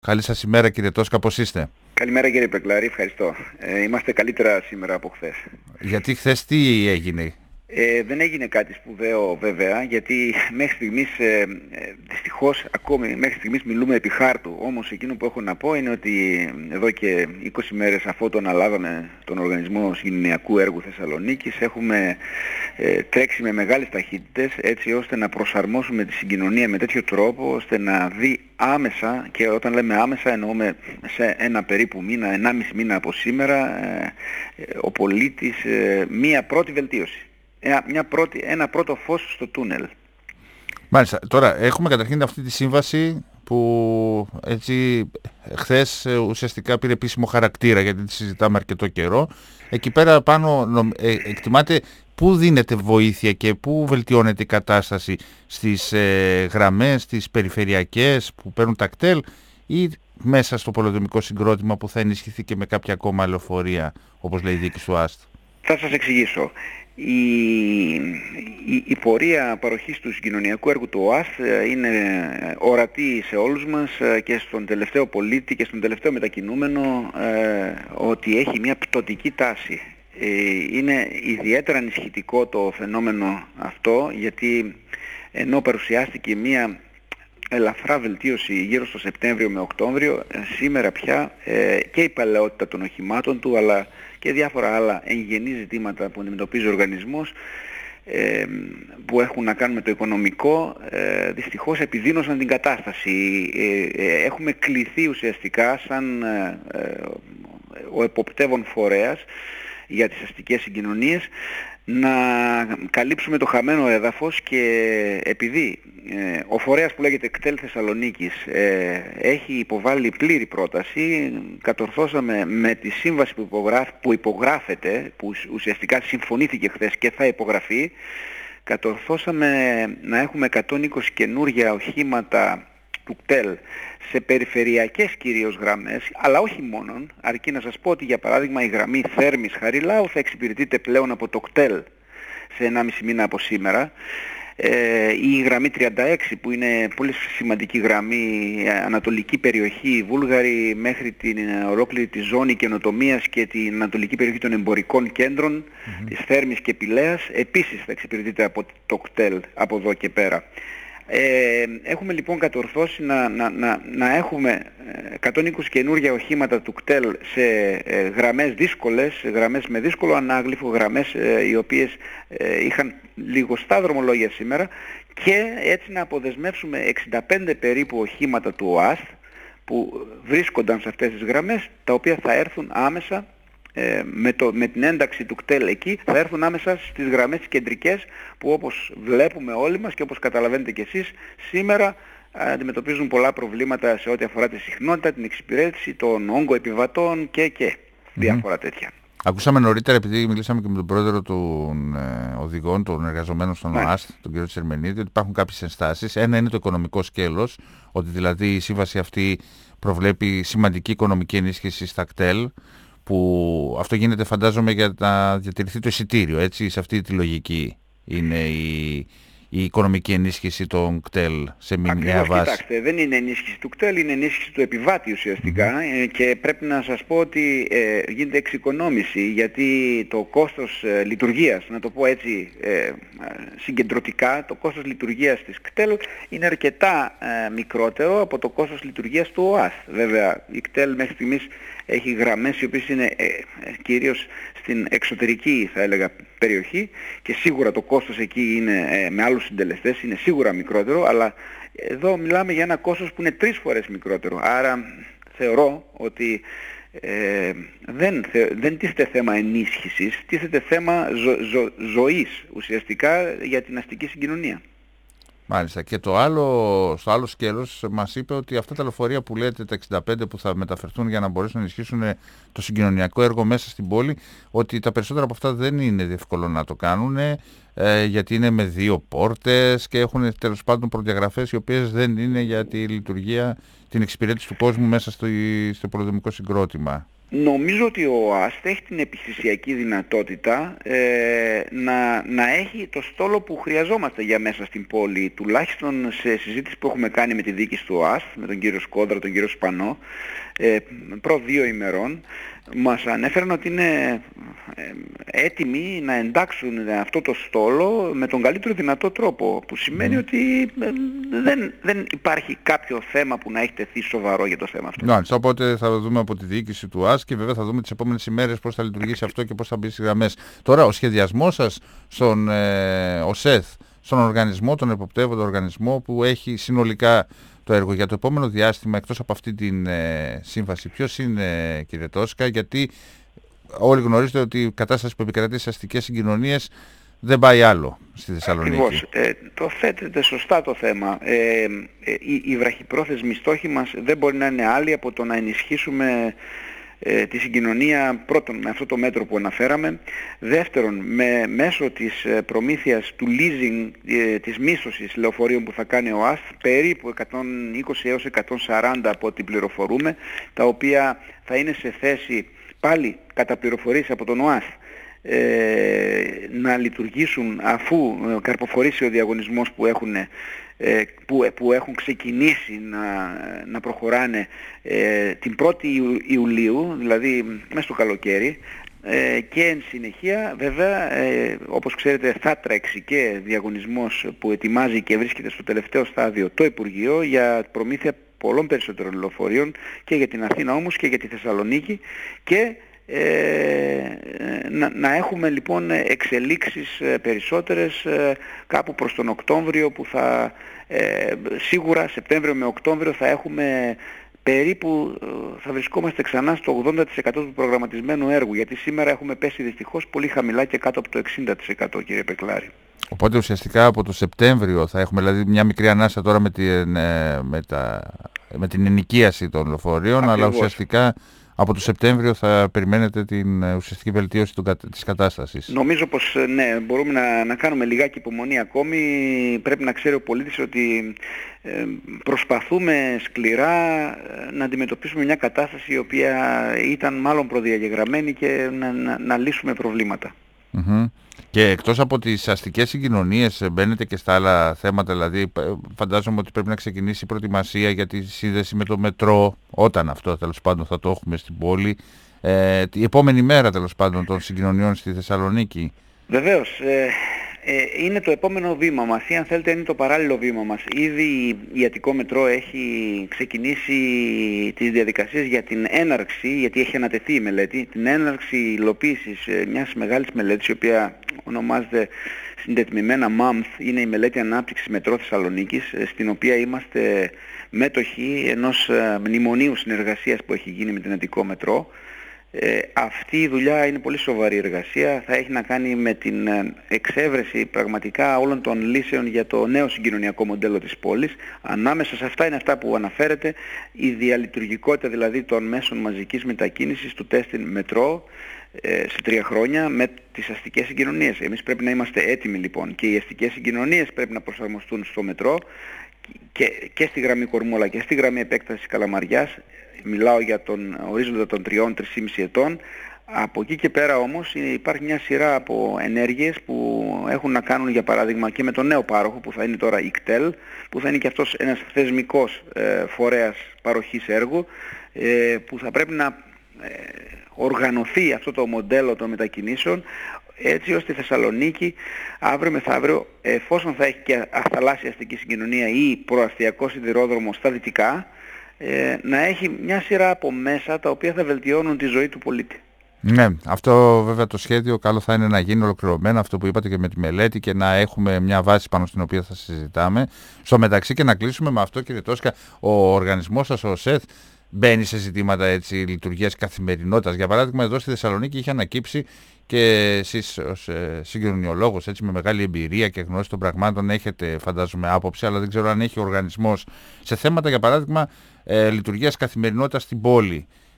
Καλή σας ημέρα κύριε Τόσκα, πώς είστε? Καλημέρα κύριε Πεκλάρη, ευχαριστώ. Είμαστε καλύτερα σήμερα από χθες. Γιατί χθες τι έγινε? Δεν έγινε κάτι σπουδαίο βέβαια, γιατί μέχρι στιγμής, δυστυχώς ακόμη μέχρι στιγμής μιλούμε επί χάρτου. Όμως εκείνο που έχω να πω είναι ότι εδώ και 20 μέρες αφού τον αναλάβαμε τον Οργανισμό Συγκοινωνιακού Έργου Θεσσαλονίκης έχουμε τρέξει με μεγάλες ταχύτητες έτσι ώστε να προσαρμόσουμε τη συγκοινωνία με τέτοιο τρόπο ώστε να δει άμεσα, και όταν λέμε άμεσα εννοούμε σε ένα περίπου μήνα, 1,5 μήνα από σήμερα, ο πολίτης μία πρώτη βελτίωση. Ένα πρώτο φως στο τούνελ. Μάλιστα. Τώρα έχουμε καταρχήν αυτή τη σύμβαση που έτσι χθες ουσιαστικά πήρε επίσημο χαρακτήρα, γιατί τη συζητάμε αρκετό καιρό. Εκεί πέρα πάνω εκτιμάται πού δίνεται βοήθεια και πού βελτιώνεται η κατάσταση στις γραμμές, τις περιφερειακές που παίρνουν τα κτέλ, ή μέσα στο πολεοδομικό συγκρότημα που θα ενισχυθεί και με κάποια ακόμα λεωφορεία, όπως λέει η διοίκηση του ΑΣΤ? Θα σας εξηγήσω. Η πορεία παροχής του συγκοινωνιακού έργου του ΟΑΣΤ είναι ορατή σε όλους μας και στον τελευταίο πολίτη και στον τελευταίο μετακινούμενο, ότι έχει μια πτωτική τάση. Είναι ιδιαίτερα ανησυχητικό το φαινόμενο αυτό, γιατί ενώ παρουσιάστηκε μια ελαφρά βελτίωση γύρω στο Σεπτέμβριο με Οκτώβριο, σήμερα πια και η παλαιότητα των οχημάτων του αλλά και διάφορα άλλα εγγενή ζητήματα που αντιμετωπίζει ο οργανισμός, που έχουν να κάνουν με το οικονομικό, δυστυχώς επιδείνωσαν την κατάσταση. Έχουμε κληθεί ουσιαστικά σαν ο εποπτεύων φορέας για τις αστικές συγκοινωνίες να καλύψουμε το χαμένο έδαφος, και επειδή ο φορέας που λέγεται ΚΤΕΛ Θεσσαλονίκης έχει υποβάλει πλήρη πρόταση, κατορθώσαμε με τη σύμβαση που υπογράφεται, που ουσιαστικά συμφωνήθηκε χθες και θα υπογραφεί, κατορθώσαμε να έχουμε 120 καινούργια οχήματα του ΚΤΕΛ σε περιφερειακές κυρίως γραμμές, αλλά όχι μόνον, αρκεί να σας πω ότι για παράδειγμα η γραμμή Θέρμης Χαριλάου θα εξυπηρετείται πλέον από το ΚΤΕΛ σε 1,5 μήνα από σήμερα. Η γραμμή 36 που είναι πολύ σημαντική γραμμή, ανατολική περιοχή Βούλγαρη μέχρι την ολόκληρη τη ζώνη καινοτομίας και την ανατολική περιοχή των εμπορικών κέντρων της Θέρμης και Πηλαίας, επίσης θα εξυπηρετείται από το ΚΤΕΛ από εδώ και πέρα. Έχουμε λοιπόν κατορθώσει να έχουμε 120 καινούργια οχήματα του ΚΤΕΛ σε γραμμές δύσκολες, γραμμές με δύσκολο ανάγλυφο, γραμμές οι οποίες είχαν λιγοστά δρομολόγια σήμερα, και έτσι να αποδεσμεύσουμε 65 περίπου οχήματα του ΟΑΣΤ που βρίσκονταν σε αυτές τις γραμμές, τα οποία θα έρθουν άμεσα με την ένταξη του ΚΤΕΛ εκεί, θα έρθουν άμεσα στις γραμμές τις κεντρικές που, όπως βλέπουμε όλοι μας και όπως καταλαβαίνετε κι εσείς, σήμερα αντιμετωπίζουν πολλά προβλήματα σε ό,τι αφορά τη συχνότητα, την εξυπηρέτηση, τον όγκο επιβατών και διάφορα τέτοια. Ακούσαμε νωρίτερα, επειδή μιλήσαμε και με τον πρόεδρο των οδηγών, των εργαζομένων στον ΟΑΣΤ, τον κ. Τσερμενίδη, ότι υπάρχουν κάποιες ενστάσεις. Ένα είναι το οικονομικό σκέλος, ότι δηλαδή η σύμβαση αυτή προβλέπει σημαντική οικονομική ενίσχυση στα κτέλ, που αυτό γίνεται φαντάζομαι για να διατηρηθεί το εισιτήριο, έτσι, σε αυτή τη λογική είναι η οικονομική ενίσχυση των κτέλ σε μηνιαία βάση. Κοιτάξτε, δεν είναι ενίσχυση του κτέλ, είναι ενίσχυση του επιβάτη ουσιαστικά, και πρέπει να σας πω ότι γίνεται εξοικονόμηση, γιατί το κόστος λειτουργίας, να το πω έτσι συγκεντρωτικά, το κόστος λειτουργίας της κτέλ είναι αρκετά μικρότερο από το κόστος λειτουργίας του ΟΑΣ. Βέβαια η κτέλ μέχρι στιγμής έχει γραμμές οι οποίες είναι κυρίως στην εξωτερική, θα έλεγα, περιοχή, και σίγουρα το κόστος εκεί είναι με άλλους συντελεστές, είναι σίγουρα μικρότερο, αλλά εδώ μιλάμε για ένα κόστος που είναι 3 φορές μικρότερο. Άρα θεωρώ ότι δεν τίθεται θέμα ενίσχυσης, τίθεται θέμα ζωής ουσιαστικά για την αστική συγκοινωνία. Μάλιστα. Και στο άλλο σκέλος μας είπε ότι αυτά τα λεωφορεία που λέτε, τα 65 που θα μεταφερθούν για να μπορέσουν να ενισχύσουν το συγκοινωνιακό έργο μέσα στην πόλη, ότι τα περισσότερα από αυτά δεν είναι εύκολο να το κάνουν. γιατί είναι με 2 πόρτες και έχουν τέλος πάντων προδιαγραφές οι οποίες δεν είναι για τη λειτουργία, την εξυπηρέτηση του κόσμου μέσα στο πολεοδομικό συγκρότημα. Νομίζω ότι ο ΑΣΤ έχει την επιχειρησιακή δυνατότητα να έχει το στόλο που χρειαζόμαστε για μέσα στην πόλη, τουλάχιστον σε συζήτηση που έχουμε κάνει με τη διοίκηση του ΑΣΤ, με τον κύριο Σκόντρα, τον κύριο Σπανό, προ 2 ημερών. Μας ανέφεραν ότι είναι έτοιμοι να εντάξουν αυτό το στόλο με τον καλύτερο δυνατό τρόπο, που σημαίνει ότι δεν υπάρχει κάποιο θέμα που να έχει τεθεί σοβαρό για το θέμα αυτό. Οπότε θα δούμε από τη διοίκηση του ΑΣ και βέβαια θα δούμε τις επόμενες ημέρες πώς θα λειτουργήσει αυτό και πώς θα μπει στις γραμμές. Τώρα ο σχεδιασμός σας στον ΟΣΕΘ, στον οργανισμό, τον εποπτεύοντα οργανισμό που έχει συνολικά το έργο για το επόμενο διάστημα, εκτός από αυτή την σύμβαση, ποιος είναι, κύριε Τόσκα? Γιατί όλοι γνωρίζετε ότι η κατάσταση που επικρατεί στις αστικές συγκοινωνίες δεν πάει άλλο στη Θεσσαλονίκη. Ακριβώς. Το θέτετε σωστά το θέμα. Οι βραχυπρόθεσμοι στόχοι μας δεν μπορεί να είναι άλλοι από το να ενισχύσουμε τη συγκοινωνία, πρώτον με αυτό το μέτρο που αναφέραμε, δεύτερον μέσω της προμήθειας του leasing, της μίσθωσης λεωφορείων που θα κάνει ο ΑΣΤ, περίπου 120 έως 140 από ό,τι πληροφορούμε, τα οποία θα είναι σε θέση πάλι κατά πληροφορίες από τον ΟΑΣΤ να λειτουργήσουν αφού καρποφορήσει ο διαγωνισμός που έχουν ξεκινήσει να προχωράνε την 1η Ιουλίου, δηλαδή μέσα στο καλοκαίρι, και εν συνεχεία βέβαια όπως ξέρετε θα τρέξει και διαγωνισμός που ετοιμάζει και βρίσκεται στο τελευταίο στάδιο το Υπουργείο για προμήθεια πολλών περισσότερων λεωφορείων και για την Αθήνα όμως και για τη Θεσσαλονίκη, και να έχουμε λοιπόν εξελίξεις περισσότερες κάπου προς τον Οκτώβριο, που σίγουρα Σεπτέμβριο με Οκτώβριο θα έχουμε περίπου, θα βρισκόμαστε ξανά στο 80% του προγραμματισμένου έργου, γιατί σήμερα έχουμε πέσει δυστυχώς πολύ χαμηλά και κάτω από το 60%, κύριε Πεκλάρη. Οπότε ουσιαστικά από το Σεπτέμβριο θα έχουμε δηλαδή μια μικρή ανάσα τώρα με την ενοικίαση των λεωφορείων, αλλά ουσιαστικά από το Σεπτέμβριο θα περιμένετε την ουσιαστική βελτίωση της κατάστασης. Νομίζω πως ναι, μπορούμε να κάνουμε λιγάκι υπομονή ακόμη. Πρέπει να ξέρει ο πολίτης ότι προσπαθούμε σκληρά να αντιμετωπίσουμε μια κατάσταση η οποία ήταν μάλλον προδιαγεγραμμένη και να λύσουμε προβλήματα. Και εκτός από τις αστικές συγκοινωνίες μπαίνετε και στα άλλα θέματα, δηλαδή φαντάζομαι ότι πρέπει να ξεκινήσει η προετοιμασία για τη σύνδεση με το μετρό, όταν αυτό τέλος πάντων θα το έχουμε στην πόλη, η επόμενη μέρα τέλος πάντων των συγκοινωνιών στη Θεσσαλονίκη. Βεβαίως, είναι το επόμενο βήμα μας, ή αν θέλετε είναι το παράλληλο βήμα μας. Ήδη η Αττικό Μετρό έχει ξεκινήσει τις διαδικασίες για την έναρξη, γιατί έχει ανατεθεί η μελέτη, την έναρξη υλοποίησης μιας μεγάλης μελέτης, η οποία ονομάζεται συντετμημένα MAMTH, είναι η μελέτη ανάπτυξης Μετρό Θεσσαλονίκης, στην οποία είμαστε μέτοχοι ενός μνημονίου συνεργασίας που έχει γίνει με την Αττικό Μετρό. Αυτή η δουλειά είναι πολύ σοβαρή εργασία, θα έχει να κάνει με την εξέβρεση πραγματικά όλων των λύσεων για το νέο συγκοινωνιακό μοντέλο της πόλης. Ανάμεσα σε αυτά είναι αυτά που αναφέρεται, η διαλειτουργικότητα δηλαδή των μέσων μαζικής μετακίνησης, του τέστην μετρό σε 3 χρόνια με τις αστικές συγκοινωνίες. Εμείς πρέπει να είμαστε έτοιμοι λοιπόν, και οι αστικές συγκοινωνίες πρέπει να προσαρμοστούν στο μετρό και στη γραμμή Κορμού αλλά και στη γραμμή επέκτασης Καλαμαριάς. Μιλάω για τον ορίζοντα των 3-3,5 ετών. Από εκεί και πέρα όμως υπάρχει μια σειρά από ενέργειες που έχουν να κάνουν για παράδειγμα και με τον νέο πάροχο που θα είναι τώρα η ΚΤΕΛ, που θα είναι και αυτός ένας θεσμικός φορέας παροχής έργου, που θα πρέπει να οργανωθεί αυτό το μοντέλο των μετακινήσεων, έτσι ώστε η Θεσσαλονίκη αύριο μεθαύριο, εφόσον θα έχει και θαλάσσια αστική συγκοινωνία ή προαστιακό σιδηρόδρομο στα δυτικά, να έχει μια σειρά από μέσα τα οποία θα βελτιώνουν τη ζωή του πολίτη. Ναι, αυτό βέβαια το σχέδιο καλό θα είναι να γίνει ολοκληρωμένο, αυτό που είπατε και με τη μελέτη, και να έχουμε μια βάση πάνω στην οποία θα συζητάμε. Στο μεταξύ, και να κλείσουμε με αυτό, κύριε Τόσκα, ο οργανισμός σας, ο ΟΣΕΘ, μπαίνει σε ζητήματα έτσι λειτουργίας καθημερινότητας. Για παράδειγμα, εδώ στη Θεσσαλονίκη είχε ανακύψει, και εσείς ως συγκοινωνιολόγος έτσι με μεγάλη εμπειρία και γνώση των πραγμάτων έχετε φαντάζομαι άποψη, αλλά δεν ξέρω αν έχει ο οργανισμός σε θέματα για παράδειγμα λειτουργίας καθημερινότητας στην πόλη.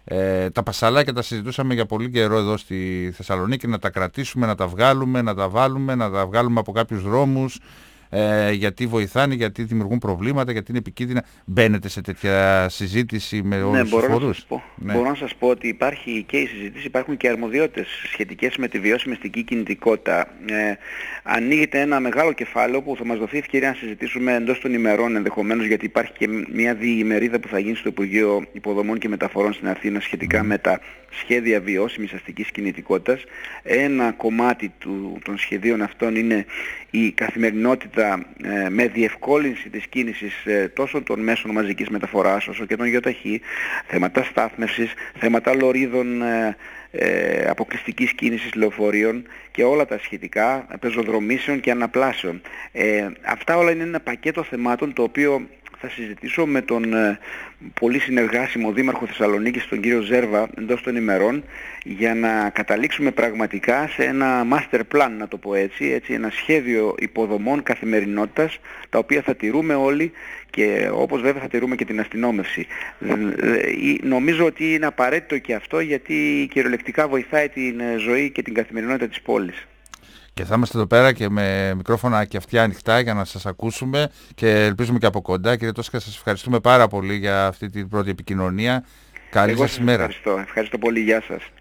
Τα πασαλάκια τα συζητούσαμε για πολύ καιρό εδώ στη Θεσσαλονίκη, να τα κρατήσουμε, να τα βγάλουμε, να τα βάλουμε, να τα βγάλουμε από κάποιους δρόμους, γιατί βοηθάνε, γιατί δημιουργούν προβλήματα, γιατί είναι επικίνδυνα. Μπαίνετε σε τέτοια συζήτηση με όλους τους φορούς? Ναι, μπορώ να σας πω ότι υπάρχει και η συζήτηση, υπάρχουν και αρμοδιότητες σχετικές με τη βιώσιμη αστική κινητικότητα. Ανοίγεται ένα μεγάλο κεφάλαιο που θα μας δοθεί ευκαιρία να συζητήσουμε εντός των ημερών ενδεχομένως, γιατί υπάρχει και μια διημερίδα που θα γίνει στο Υπουργείο Υποδομών και Μεταφορών στην Αθήνα σχετικά με τα σχέδια βιώσιμης αστικής κινητικότητας. Ένα κομμάτι των σχεδίων αυτών είναι η καθημερινότητα με διευκόλυνση της κίνησης τόσο των μέσων μαζικής μεταφοράς όσο και των ΙΟΤΑΧΗ, θέματα στάθμευσης, θέματα λωρίδων αποκλειστικής κίνησης λεωφορείων και όλα τα σχετικά, πεζοδρομήσεων και αναπλάσεων. Αυτά όλα είναι ένα πακέτο θεμάτων το οποίο θα συζητήσω με τον πολύ συνεργάσιμο Δήμαρχο Θεσσαλονίκης, τον κύριο Ζέρβα, εντός των ημερών, για να καταλήξουμε πραγματικά σε ένα master plan, να το πω έτσι, ένα σχέδιο υποδομών καθημερινότητας, τα οποία θα τηρούμε όλοι και όπως βέβαια θα τηρούμε και την αστυνόμευση. Νομίζω ότι είναι απαραίτητο και αυτό, γιατί κυριολεκτικά βοηθάει την ζωή και την καθημερινότητα της πόλης. Και θα είμαστε εδώ πέρα και με μικρόφωνα και αυτιά ανοιχτά για να σας ακούσουμε και ελπίζουμε και από κοντά. Κύριε Τόσκα, σας ευχαριστούμε πάρα πολύ για αυτή την πρώτη επικοινωνία. Καλή σας ημέρα. Ευχαριστώ πολύ. Γεια σας.